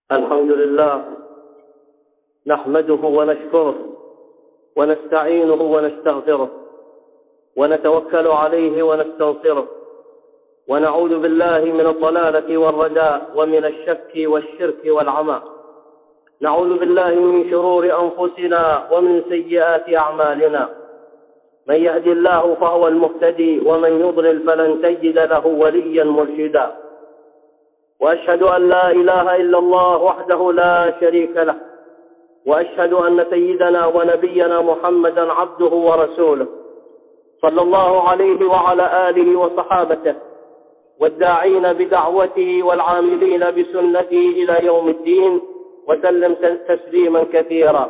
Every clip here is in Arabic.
الحمد لله نحمده ونشكره ونستعينه ونستغفره ونتوكل عليه ونستنصره ونعوذ بالله من الضلالة والرداء ومن الشك والشرك والعمى. نعوذ بالله من شرور أنفسنا ومن سيئات أعمالنا، من يهد الله فهو المهتدي ومن يضلل فلن تجد له وليا مرشدا. وأشهد أن لا إله إلا الله وحده لا شريك له، وأشهد أن سيدنا ونبينا محمدا عبده ورسوله صلى الله عليه وعلى آله وصحابته والداعين بدعوته والعاملين بسنته إلى يوم الدين، وسلم تسليما كثيرا.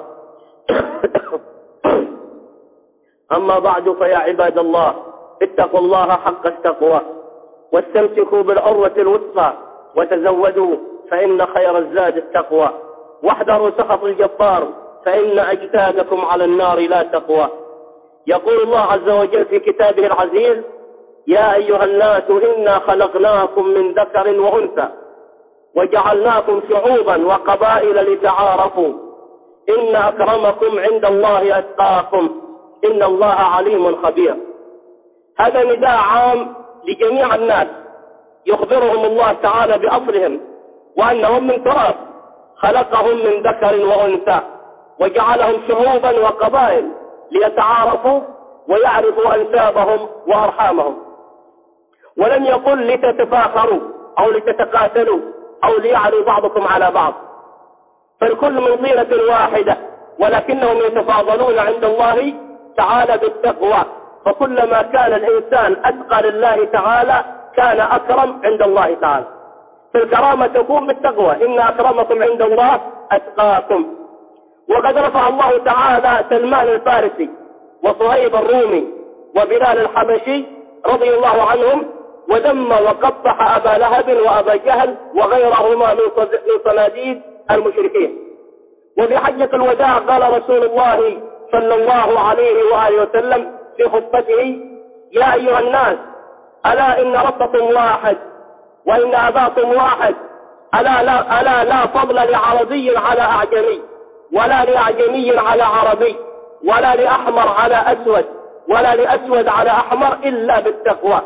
أما بعد، فيا عباد الله، اتقوا الله حق التقوى واستمسكوا بالعروة الوثقى وتزودوا فإن خير الزاد التقوى، واحذروا سخط الجبار فإن أجسادكم على النار لا تقوى. يقول الله عز وجل في كتابه العزيز: يا أيها الناس إنا خلقناكم من ذكر وأنثى وجعلناكم شعوبا وقبائل لتعارفوا إن أكرمكم عند الله أتقاكم إن الله عليم خبير. هذا نداء عام لجميع الناس يخبرهم الله تعالى بأصلهم وأنهم من تراب، خلقهم من ذكر وأنثى وجعلهم شعوبا وقبائل ليتعارفوا ويعرفوا أنسابهم وأرحامهم، ولم يقل لتتفاخروا أو لتتقاتلوا أو ليعلوا بعضكم على بعض، فالكل من طينة واحدة، ولكنهم يتفاضلون عند الله تعالى بالتقوى، فكلما كان الإنسان أتقى لله تعالى كان أكرم عند الله تعالى. فالكرامة تكون بالتقوى، إن أكرمكم عند الله أتقاكم. وقد رفع الله تعالى سلمان الفارسي وصهيب الرومي وبلال الحبشي رضي الله عنهم، وذم وقبح أبا لهب وأبا جهل وغيرهما من صناديد المشركين. وفي حجة الوداع قال رسول الله صلى الله عليه وآله وسلم في خطبته: يا أيها الناس، ألا إن ربكم واحد وإن أباكم واحد، ألا لا فضل لعربي على أعجمي، ولا لأعجمي على عربي، ولا لأحمر على أسود، ولا لأسود على أحمر إلا بالتقوى.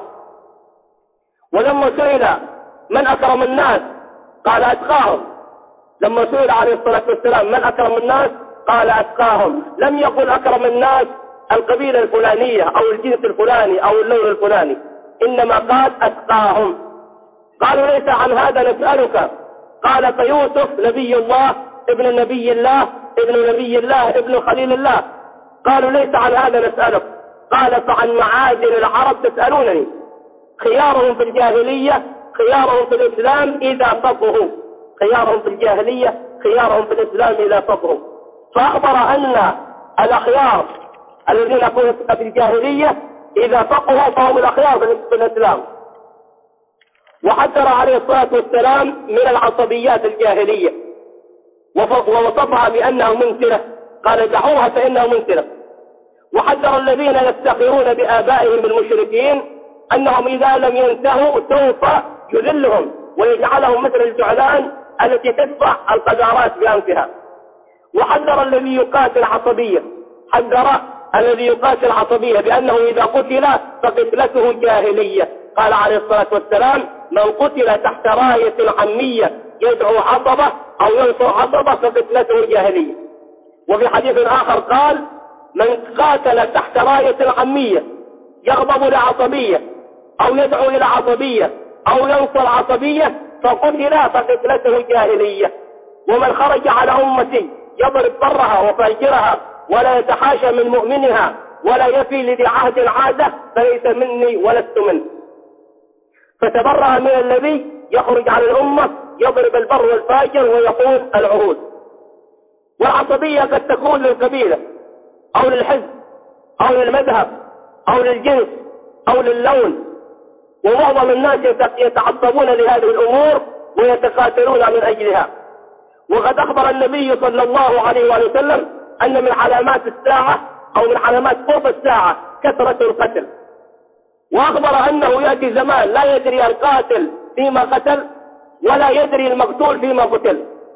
ولما سئل من أكرم الناس قال أتقاهم. لما سئل عليه الصلاة والسلام من أكرم الناس قال أتقاهم. لم يقل أكرم الناس القبيلة الفلانية أو الجنس الفلاني أو اللون الفلاني، إنما قال أتقاهم. قالوا: ليس عن هذا نسألك. قال: فيوسف نبي الله ابن نبي الله ابن نبي الله ابن خليل الله. قالوا: ليس عن هذا نسألك. قال: فعن معادن العرب تسألونني. خيارهم في الجاهلية خيارهم في الإسلام إذا فقهوا، خيارهم في الجاهلية خيارهم في الإسلام إذا فقهوا. فأخبر أن الأخيار الذين في الجاهلية إذا فقهوا فهم الأخيار في الإسلام. وحذر عليه الصلاة والسلام من العصبيات الجاهلية ووصفها بأنها منتنة، قال: دعوها فإنها منتنة. وحذر الذين يفتخرون بآبائهم المشركين أنهم إذا لم ينتهوا سوف يذلهم ويجعلهم مثل الجعلان التي تدفع القذارات بأنفها. وحذر الذي يقاتل عصبية، حذر الذي يقاتل عصبية بأنه إذا قتل فقتلته جاهلية. قال عليه الصلاة والسلام: من قتل تحت راية عمية يدعو عصبة أو ينصر عصبة فقتلته جاهلية. وفي حديث آخر قال: من قاتل تحت راية عمية يغضب لعصبية أو يدعو إلى عصبية أو ينصر عصبية فقتل فقتلته جاهلية. ومن خرج على أمتي يضرب برها وفاجرها ولا يتحاشى من مؤمنها ولا يفي لذي عهد عادة فليس مني ولست منه. فتبرأ من الذي يخرج على الأمة يضرب البر والفاجر ويقول العهود. والعصبية قد تكون للقبيلة أو للحزب أو للمذهب أو للجنس أو للون، ومعظم الناس يتعصبون لهذه الأمور ويتقاتلون من أجلها. وقد أخبر النبي صلى الله عليه وسلم أن من علامات الساعة أو من علامات قرب الساعة كثرة القتل. وأخبر أنه يأتي زمان لا يدري القاتل فيما قتل ولا يدري المقتول فيما قتل.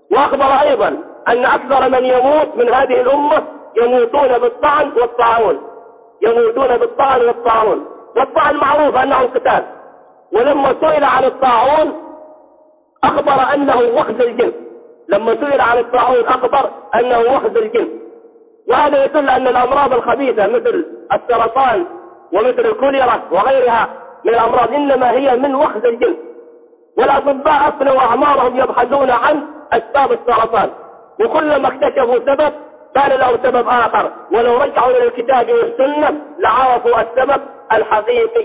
وأخبر أيضا أن أكثر من يموت من هذه الأمة يموتون بالطعن والطاعون، يموتون بالطعن والطاعون. والطعن معروف أنه قتال، ولما سئل عن الطاعون أخبر أنه وخز الجن، لما سئل عن الطاعون أخبر أنه وخز الجن. وهذا يدل أن الأمراض الخبيثة مثل السرطان ومثل الكوليرا وغيرها من الأمراض إنما هي من وخز الجن. والأطباء أفنوا أعمارهم يبحثون عن أسباب السرطان، وكلما اكتشفوا سبب كان له سبب آخر، ولو رجعوا إلى الكتاب والسنة لعرفوا السبب الحقيقي.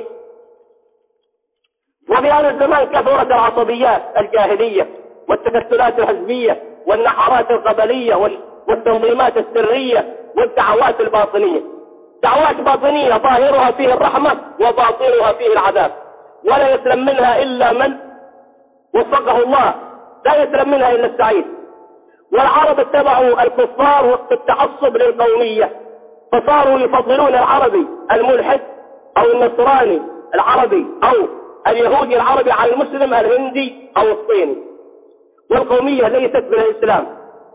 وفي هذا الزمان كثرت العصبيات الجاهلية والتكتلات الحزبية والنحرات القبلية والتنظيمات السرية والدعوات الباطنية، دعوات باطنية ظاهرها فيه الرحمة وباطنها فيه العذاب، ولا يسلم منها إلا من وفقه الله، لا يسلم منها إلا السعيد. والعرب اتبعوا الكفار في التعصب للقومية، فصاروا يفضلون العربي الملحد أو النصراني العربي أو اليهودي العربي على المسلم الهندي أو الصيني، والقومية ليست من الإسلام.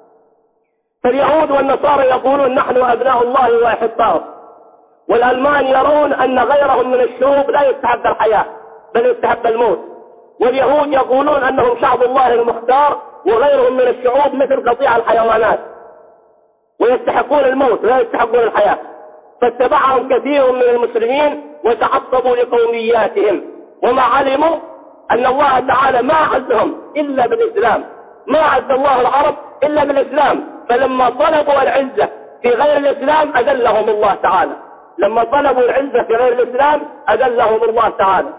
فاليهود والنصارى يقولون نحن أبناء الله وأحباؤه، والألمان يرون أن غيرهم من الشعوب لا يستحق الحياة بل يستحق الموت، واليهود يقولون أنهم شعب الله المختار وغيرهم من الشعوب مثل قطيع الحيوانات ويستحقون الموت لا يستحقون الحياة. فاتبعهم كثير من المسلمين وتعصبوا لقومياتهم، وما علموا أن الله تعالى ما أعزهم إلا بالإسلام، ما أعز الله العرب إلا بالإسلام. فلما طلبوا العزة في غير الإسلام أذلهم الله تعالى، لما طلبوا العزة في غير الإسلام أذلهم الله تعالى.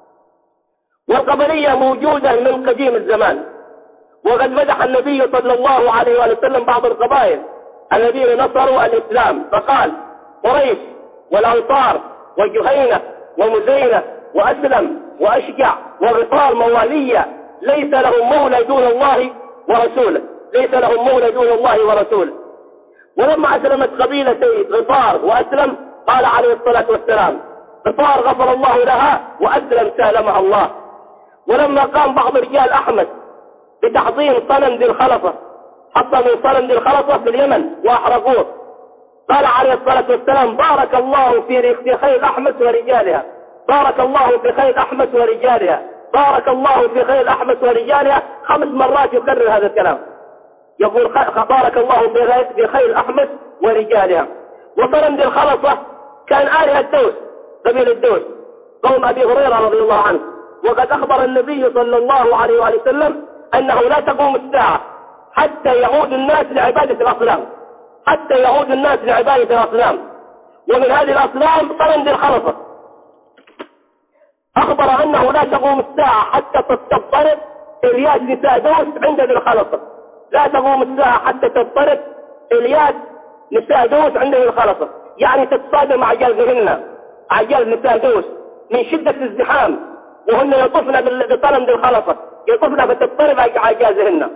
والقبلية موجودة من قديم الزمان، وقد مدح النبي صلى الله عليه وسلم بعض القبائل الذين نصروا الإسلام، فقال قريش والأنصار وجهينة ومزينة وأسلم وأشجع وغفار موالية ليس لهم مولى دون الله ورسوله، ليس لهم مولى دون الله ورسوله. ولما أسلمت قبيلتي غفار وأسلم قال عليه الصلاة والسلام غفار غفر الله لها وأسلم سالمها الله. ولما قام بعض رجال أحمد بتحطيم صنم ذي الخلصة، حطموا صنم ذي الخلصة في اليمن وأحرقوه، قال عليه الصلاة والسلام بارك الله في خيل أحمد ورجالها، بارك الله في خيل أحمد ورجالها، بارك الله في خيل أحمد ورجالها. 5 مرات يكرر هذا الكلام، يقول بارك الله في خيل أحمد ورجالها. وصنم ذي الخلصة كان آلهة دوس، قبيلة دوس قوم أبي هريرة رضي الله عنه. وقد أخبر النبي صلى الله عليه وسلم أنه لا تقوم الساعة حتى يعود الناس لعبادة الأصنام، حتى يعود الناس لعبادة الأصنام. ومن هذه الأصنام صنم ذي الخلصة، أخبر أنه لا تقوم الساعة حتى تضطرب إليات نساء دوس عند ذي الخلصة، لا تقوم الساعة حتى تضطرب إليات نساء دوس عند ذي الخلصة، يعني تتصادم عجالهن، عجال نساء دوس من شدة الازدحام، وهن يطفن بصنم ذي الخلصة، يطفن فتضطرب عجازهن.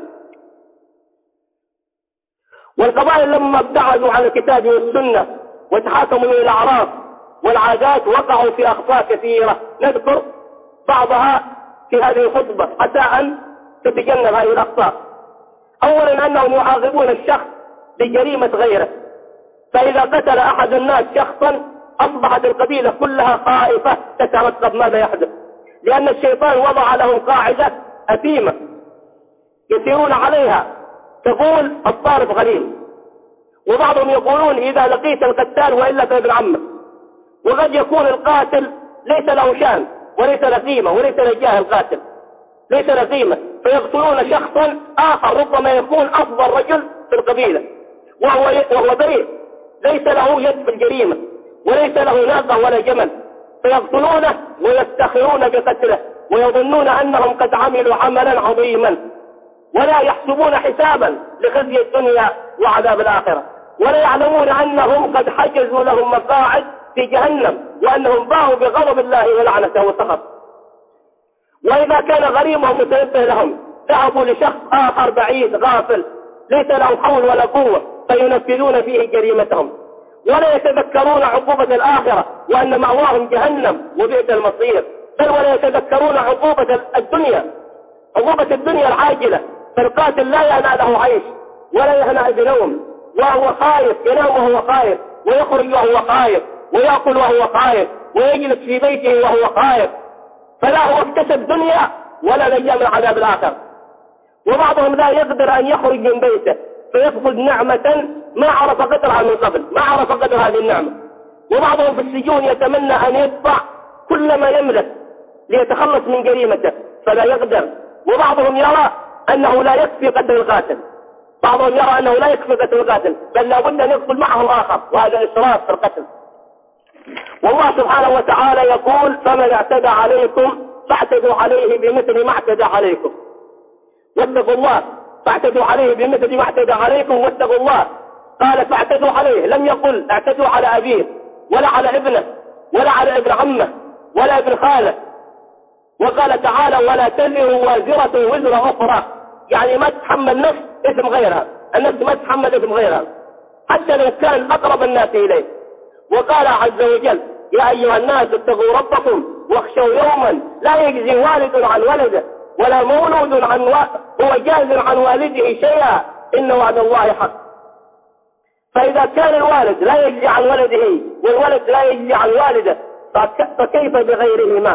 والقبائل لما ابتعدوا عن الكتاب والسنة وتحاكموا إلى الأعراف والعادات وقعوا في أخطاء كثيرة، نذكر بعضها في هذه الخطبة حتى أن تتجنب هذه الأخطاء. أولا أنهم يعاقبون الشخص بجريمة غيره، فإذا قتل أحد الناس شخصا أصبحت القبيلة كلها خائفة تترقب ماذا يحدث، لأن الشيطان وضع لهم قاعدة أثيمة يسيرون عليها تقول الطالب غليل، وبعضهم يقولون إذا لقيت القتال وإلا فابن عمه. وقد يكون القاتل ليس له شان وليس له قيمة وليس له جاه، القاتل ليس له قيمة، فيقتلون شخصا آخر ربما يكون أفضل رجل في القبيلة وهو بريء ليس له يد في الجريمة وليس له ناقة ولا جمل، فيقتلونه ويفتخرون بقتله ويظنون أنهم قد عملوا عملا عظيما، ولا يحسبون حسابا لخزي الدنيا وعذاب الآخرة، ولا يعلمون أنهم قد حجزوا لهم مقاعد في جهنم، وأنهم باعوا بغضب الله ولعنته وسخط. وإذا كان غريمهم متنبه لهم ذهبوا لشخص آخر بعيد غافل ليس له حول ولا قوة فينفذون فيه جريمتهم، ولا يتذكرون عقوبة الآخرة وأن مأواهم جهنم وبئس المصير، بل ولا يتذكرون عقوبة الدنيا، عقوبة الدنيا العاجلة فالقاتل لا يناله عيش ولا يهنأ بنوم، وهو خايف، ينام وهو خايف، ويخرج وهو خايف، ويأكل وهو خايف، ويجلس في بيته وهو خايف، فلا هو اكتسب دنيا ولا نجا من عذاب الآخر. وبعضهم لا يقدر أن يخرج من بيته فيفقد نعمة ما عرف قدرها من قبل، ما عرف قدر هذه النعمة. وبعضهم في السجون يتمنى أن يدفع كل ما يملك ليتخلص من جريمته فلا يقدر. وبعضهم يرى أنه لا يكفي قتل القاتل، بعضهم يرى أنه لا يكفي قتل القاتل بل لا بد أن يقتل معه الآخر، وهذا إسراف في القتل. والله سبحانه وتعالى يقول: فمن اعتدى عليكم فاعتدوا عليه بمثل ما اعتدى عليكم واتقوا الله. فاعتدوا عليه بمثل ما اعتدى عليكم واتقوا الله. قال فاعتدوا عليه، لم يقل اعتدوا على أبيه ولا على ابنه ولا على ابن عمه ولا ابن خاله. وقال تعالى: ولا تزر وازرة وزر أخرى، يعني ما تتحمل نفس اسم غيرها، النفس ما تتحمل اسم غيرها حتى لو كان أقرب الناس إليه. وقال عز وجل: يا أيها الناس اتقوا ربكم واخشوا يوما لا يجزي والد عن ولده ولا مولود هو جاز عن والده شيئا إن وعد الله حق. فإذا كان الوالد لا يجزي عن ولده والولد لا يجزي عن والده فكيف بغيرهما؟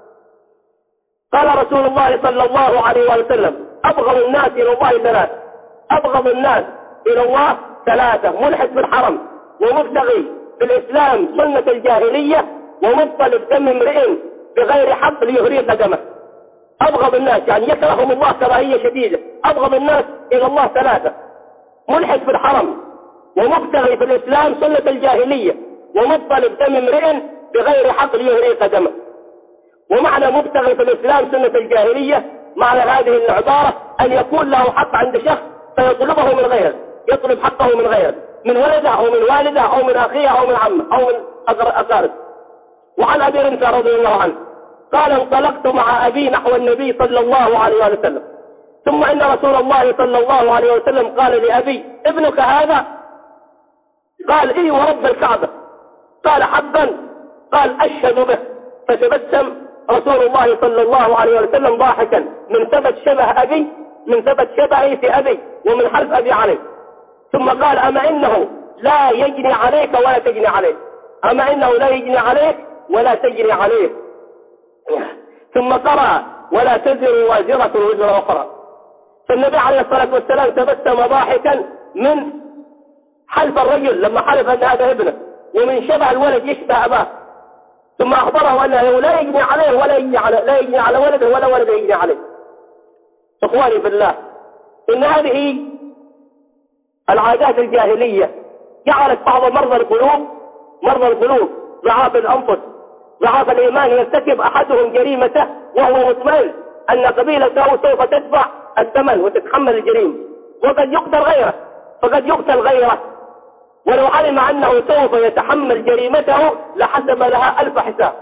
قال رسول الله صلى الله عليه وسلم: أبغض الناس إلى الله ثلاث، أبغض الناس إلى الله ثلاثة: ملحد في الحرم، ومبتغي في الإسلام سنة الجاهلية، ومطلب دم امرئ بغير حق ليهري قدمه. أبغض الناس يعني يكرههم الله كراهية شديدة. أبغض الناس إلى الله ثلاثة: ملحد في الحرم، ومبتغي في الإسلام سنة الجاهلية، ومطلب دم امرئ بغير حق ليهري قدمه. ومعنى مبتغي في الإسلام سنة الجاهلية معنى هذه العبارة أن يكون له حق عند شخص فيطلبه من غيره، يطلب حقه من غيره، من ولده أو من والده أو من أخيه أو من عمه أو من أقارب. وعن أبي هريرة رضي الله عنه قال: انطلقت مع أبي نحو النبي صلى الله عليه وسلم، ثم إن رسول الله صلى الله عليه وسلم قال لأبي: ابنك هذا؟ قال: إيه ورب الكعبة. قال: حقا؟ قال: أشهد به. فتبسم رسول الله صلى الله عليه وسلم ضاحكا من ثبت شبه أبي، من ثبت شبهي في أبي ومن حلف أبي عليه. ثم قال: أما إنه لا يجني عليك ولا تجني عليه، أما إنه لا يجني عليك ولا تجني عليه. ثم قرأ: ولا تزر وازرة وزر أخرى. فالنبي عليه الصلاة والسلام تبسم ضاحكا من حلف الرجل لما حلف أن هذا ابنه، ومن شبه الولد يشبه أباه. ثم أخبره أنه لا يجني عليه ولا يجني على ولده ولا ولد يجني عليه. إخواني بالله، إن هذه العادات الجاهلية جعلت بعض مرضى القلوب ضعاف الأنفس ضعاف الإيمان يرتكب أحدهم جريمته وهو مطمئن أن قبيلته سوف تدفع الثمن وتتحمل الجريمة، وقد يقتل غيره، ولو علم أنه سوف يتحمل جريمته لحسب لها 1000 حساب.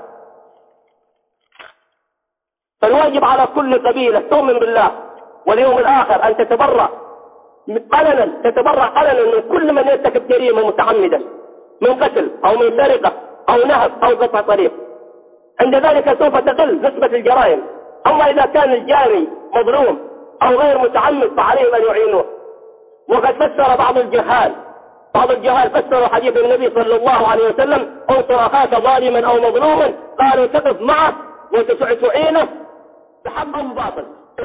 فالواجب على كل قبيلة تؤمن بالله واليوم الآخر أن تتبرأ قلنا من كل من يرتكب جريمة متعمدة من قتل أو من سرقة أو نهب أو قطع طريق. عند ذلك سوف تقل نسبة الجرائم. أما إذا كان الجاري مظلوم أو غير متعمد فعليهم أن يعينوه. وقد فسر بعض الجهال فسروا حديث النبي صلى الله عليه وسلم: انصر أخاك ظالما أو مظلوما، قالوا تقف معه وتعينه بحق باطل.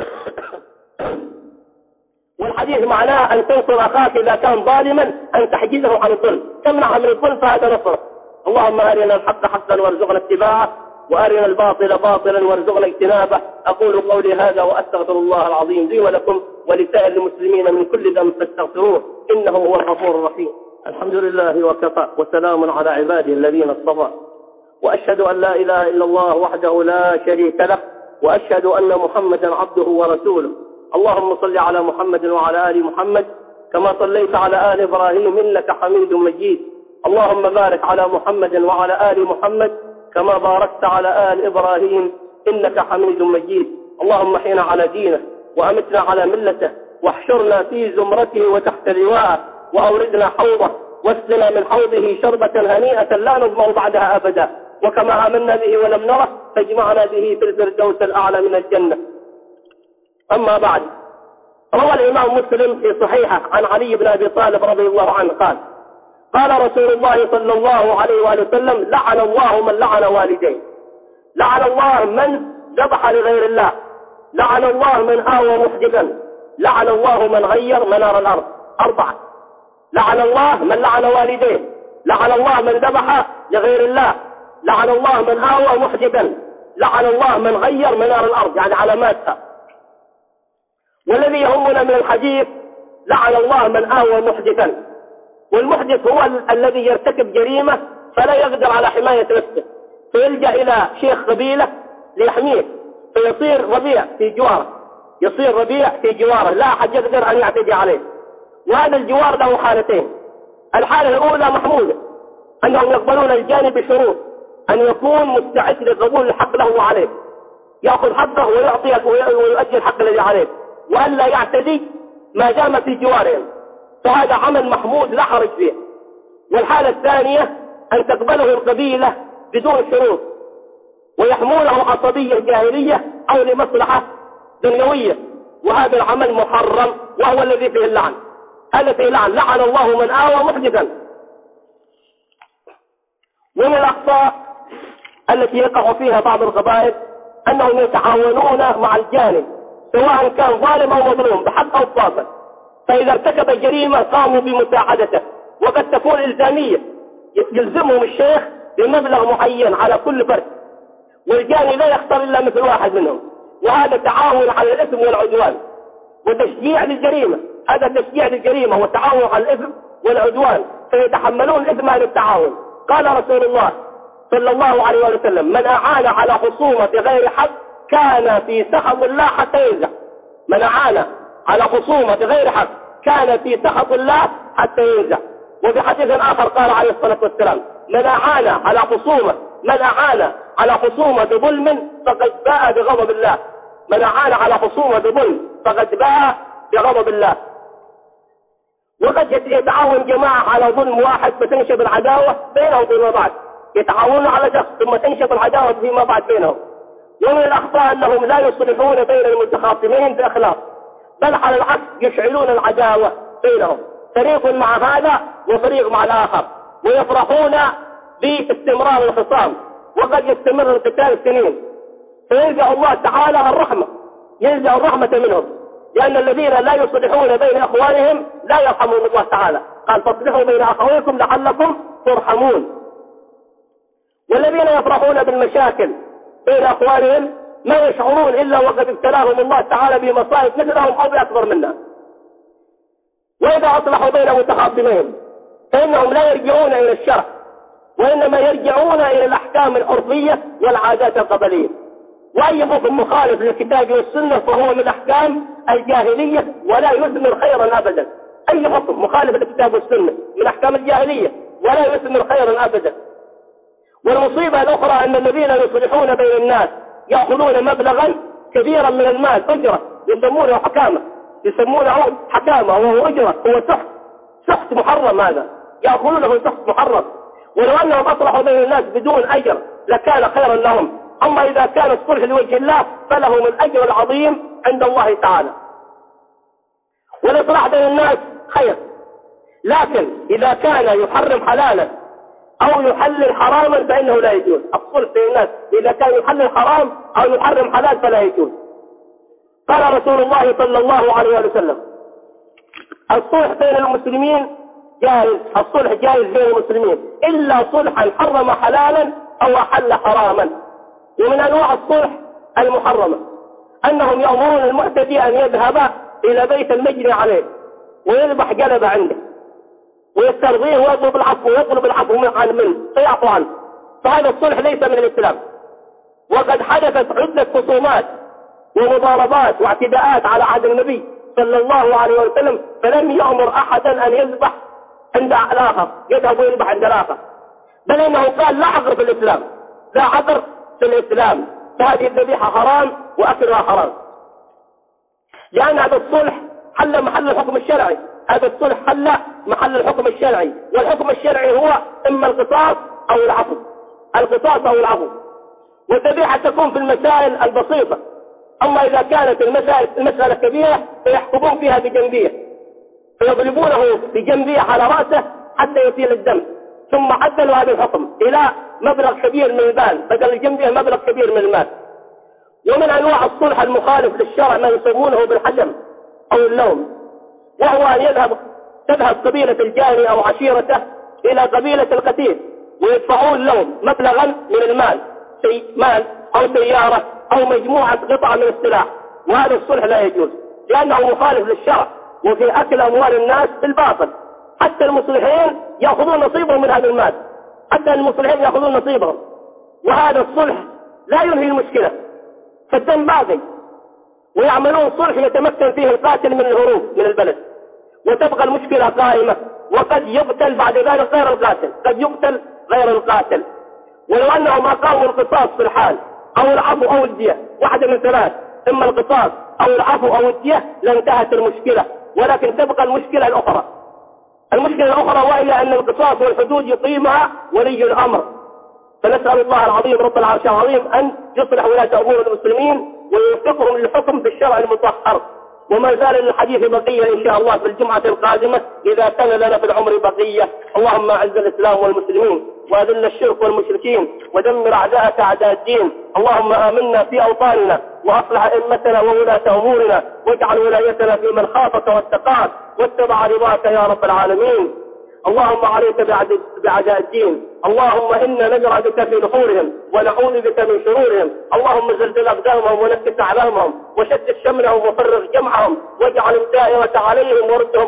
والحديث معناه أن تنصر أخاك إذا كان ظالما أن تحجزه عن الظلم، تمنعه من الظلم، فهذا نصره. اللهم أرنا الحق حقا وارزقنا اتباعه، وأرنا الباطل باطلا وارزقنا اجتنابه. أقول قولي هذا وأستغفر الله العظيم لي ولكم ولسائر المسلمين من كل ذنب فاستغفروه إنه هو الغفور الرحيم. الحمد لله وكفى، وسلام على عباده الذين اصطفى، وأشهد أن لا إله إلا الله وحده لا شريك له، وأشهد أن محمدا عبده ورسوله. اللهم صل على محمد وعلى آل محمد كما صليت على آل إبراهيم إنك حميد مجيد. اللهم بارك على محمد وعلى آل محمد كما باركت على آل إبراهيم إنك حميد مجيد. اللهم احينا على دينه وأمتنا على ملته، واحشرنا في زمرته وتحت لواءه، وأوردنا حوضه واسقنا من حوضه شربة هنيئة لا نظمأ بعدها أبدا. وكما آمنا به ولم نره فاجمعنا به في الفردوس الأعلى من الجنة. أما بعد، روى الإمام مسلم في صحيحه عن علي بن أبي طالب رضي الله عنه قال رسول الله صلى الله عليه وآله وسلم: لعن الله من لعن والديه، لعن الله من ذبح لغير الله، لعن الله من آوى محدثا، لعن الله من غير منار الأرض. 4. لعن الله من لعن والديه، لعن الله من ذبح لغير الله، لعن الله من آوى محدثا، لعن الله من غير منار الأرض، يعني علاماتها. والذي يهمنا من الحديث: لعن الله من آوى محدثا. والمحدث هو الذي يرتكب جريمة فلا يقدر على حماية نفسه، فيلجأ إلى شيخ قبيلة ليحميه، فيصير ربيع في جواره، يصير ربيع في جواره، لا أحد يقدر أن يعتدي عليه. وهذا الجوار له حالتين: الحالة الأولى محمودة، أنهم يقبلون الجانب بشروط: أن يكون مستعد لقبول الحق له وعليه، يأخذ حقه ويعطيه ويؤدي الحق الذي عليه، وأن لا يعتدي ما دام في جوارهم، فهذا عمل محمود لا حرج فيه. والحالة الثانية أن تقبله القبيلة بدون شروط ويحمونه عصبية جاهلية أو لمصلحة دنيوية، وهذا العمل محرم وهو الذي فيه اللعن. هذا فيه لعن: لعن الله من آوى محدثا. ومن الأخطاء التي يقع فيها بعض القبائل أنهم يتعاونون مع الجانب سواء كان ظالم أو مظلوم بحق أو باطل، فإذا ارتكب جريمة قاموا بمساعدته، وقد تكون إلزامية، يلزمهم الشيخ بمبلغ معين على كل فرد، والجاني لا يختار إلا مثل واحد منهم، وهذا تعاون على الإثم والعدوان وتشجيع للجريمة. هذا تشجيع للجريمة وتعاون على الإثم والعدوان، فيتحملون الإثم عن التعاون. قال رسول الله صلى الله عليه وسلم: من أعان على خصومة غير حق كان في سخط الله حتى ينزع. من أعان على خصومة غير حق كان في سخط الله حتى ينزع. وفي حديث آخر قال عليه الصلاة والسلام: من أعان على خصومة ظلم فقد باء بغضب الله. من أعان على خصومة ظلم فقد باء بغضب الله. وقد يتعاون جماعة على ظلم واحد فتنشب العداوة بينهم فيما بعد، يتعاونون على شخص ثم تنشب العداوة فيما بعد بينهم. ومن الأخطاء أنهم لا يصلحون بين المتخاصمين بإخلاص، بل على العكس يشعلون العداوة بينهم، فريق مع هذا وفريق مع الآخر، ويفرحون باستمرار الخصام، وقد يستمر القتال سنين، فينزع الله تعالى الرحمة، ينزع الرحمة منهم، لأن الذين لا يصلحون بين أخوانهم لا يرحمهم الله تعالى. قال: فاصلحوا بين أخويكم لعلكم ترحمون. والذين يفرحون بالمشاكل بين أخوانهم ما يشعرون إلا وقد ابتلاهم الله تعالى بمصائب مثلهم أو بأكبر منها. وإذا أصلحوا بين متخاصمين فإنهم لا يرجعون إلى الشرع، وإنما يرجعون إلى الأحكام العرفية والعادات القبلية. وأي حكم مخالف للكتاب والسنة فهو من أحكام الجاهلية ولا يثمر خيرا أبدا. أي حكم مخالف للكتاب والسنة من أحكام الجاهلية ولا يثمر خيرا أبدا. والمصيبة الأخرى أن الذين يصلحون بين الناس يأخذون مبلغا كبيرا من المال أجرة، يسمونه حكامة، وهو أجرة، هو سحت محرم. هذا يأخذونه سحت محرم. ولو أنهم أصلحوا بين الناس بدون أجر لكان خيرا لهم. أما إذا كان الصلح لوجه الله فلهم الأجر العظيم عند الله تعالى. والإصلاح بين الناس خير، لكن إذا كان يحرم حلالا أو يحلل حراما فإنه لا يجوز. الصلح بين الناس إذا كان يحلل حرام أو يحرم حلال فلا يجوز. قال رسول الله صلى الله عليه وسلم: الصلح بين المسلمين جائز، الصلح جائز بين المسلمين إلا صلحا حرم حلالا أو أحل حراما. ومن أنواع الصلح المحرمة أنهم يأمرون المعتدي أن يذهب إلى بيت المجني عليه ويذبح جلب عنده ويسترضيه ويطلب العفو منه فيعفو عنه، فهذا الصلح ليس من الإسلام. وقد حدثت عدة خصومات ومضاربات واعتداءات على عهد النبي صلى الله عليه وسلم، فلم يأمر أحدا أن يذبح عند الآخر، يذهب ويذبح عند الآخر، بل إنه قال: لا عذر في الإسلام، لا عذر في الإسلام، فهذه الذبيحة حرام وأكلها حرام، لأن هذا الصلح حل محل الحكم الشرعي. هذا الصلح حل محل الحكم الشرعي، والحكم الشرعي هو إما القصاص أو العفو، القصاص أو العفو. والذبيحة تكون في المسائل البسيطة أما إذا كانت المسألة كبيرة فيحكمون فيها بجنبية، فيضربونه بجنبية على رأسه حتى يسيل الدم، ثم عدلوا هذا الحكم إلى مبلغ كبير من المال، بدل الجنبية مبلغ كبير من المال. ومن أنواع الصلح المخالف للشرع ما يسمونه بالحشم أو اللوم، وهو أن تذهب قبيلة الجاني أو عشيرته إلى قبيلة القتيل ويدفعون لهم مبلغا من المال، مال أو سيارة أو مجموعة قطع من السلاح، وهذا الصلح لا يجوز لأنه مخالف للشرع وفي أكل أموال الناس بالباطل. حتى المصلحين يأخذون نصيبهم من هذا المال، حتى المصلحين يأخذون نصيبهم، وهذا الصلح لا ينهي المشكلة، فالدم باقي، ويعملون صلح يتمكن فيه القاتل من الهروب من البلد، وتبقى المشكلة قائمة، وقد يقتل بعد ذلك غير القاتل، قد يقتل غير القاتل. ولو أنهم أقاموا القصاص في الحال أو العفو أو الدية، واحدة من ثلاث، إما القصاص أو العفو أو الدية، لانتهت المشكلة، ولكن تبقى المشكلة الأخرى. المشكلة الأخرى وهي أن القصاص والحدود يقيمها ولي الأمر. فنسأل الله العظيم رب العرش العظيم أن يصلح ولاة أمور المسلمين ويوفقهم للحكم بالشرع المطهر. وما زال للحديث بقية إن شاء الله في الجمعة القادمة إذا كان لنا في العمر بقية. اللهم أعز الإسلام والمسلمين وأذل الشرك والمشركين ودمر أعداءك أعداء الدين. اللهم آمنا في أوطاننا وأصلح أئمتنا وولاة أمورنا، واجعل ولايتنا في من خافك واتقاك واتبع رضاك يا رب العالمين. اللهم عليك بأعداء الدين، اللهم إنا نجرأ بك في نحورهم ونعوذ بك من شرورهم. اللهم زلزل أقدامهم ونكس أعلامهم وشتت شملهم وفرغ جمعهم واجعل الدائرة عليهم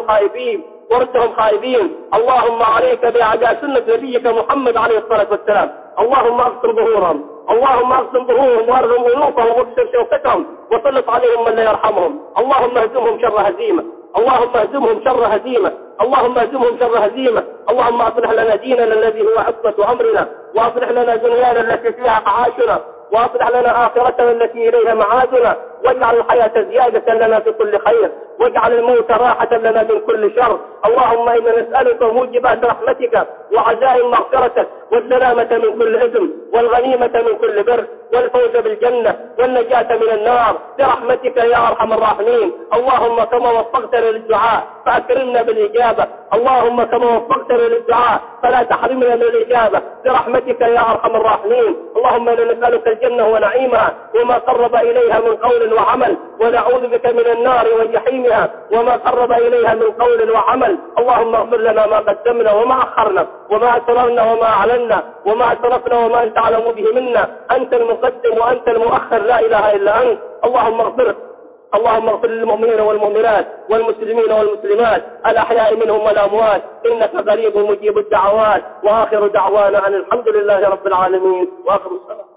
وردهم خائبين. اللهم عليك بأعداء سنة نبيك محمد عليه الصلاة والسلام. اللهم اقسم ظهورهم، اللهم اقسم ظهورهم وارغم أنوفهم واكسر شوكتهم وسلط عليهم من لا يرحمهم. اللهم اهزمهم شر هزيمة، اللهم اهزمهم شر هزيمة، اللهم اهزمهم شر هزيمة. اللهم اصلح لنا ديننا الذي هو عصمة أمرنا، واصلح لنا دنيانا التي فيها معاشنا، واصلح لنا آخرتنا التي إليها معادنا، واجعل الحياة زيادة لنا في كل خير، واجعل الموت راحة لنا من كل شر. اللهم إنا نسألك موجبات رحمتك وعزائم مغفرتك والسلامة من كل إثم والغنيمة من كل بر والفوز بالجنة والنجاة من النار برحمتك يا أرحم الراحمين. اللهم كما وفقتنا للدعاء فأكرمنا بالإجابة، اللهم كما وفقتنا للدعاء فلا تحرمنا من الإجابة برحمتك يا أرحم الراحمين. اللهم إنا نسألك الجنة ونعيمها وما قرب إليها من قول وعمل، ونعوذ بك من النار وجحيمها وما قرب إليها من قول وعمل. اللهم اغفر لنا ما قدمنا وما أخرنا وما أسررنا وما أعلنا وما أسرفنا وما أنت أعلم به منا، أنت المقدم وأنت المؤخر، لا إله إلا أنت. اللهم اغفر للمؤمنين والمؤمنات والمسلمين والمسلمات الأحياء منهم والأموات، إنك قريب مجيب الدعوات. وآخر دعوانا أن الحمد لله رب العالمين، وآخر الصلاة.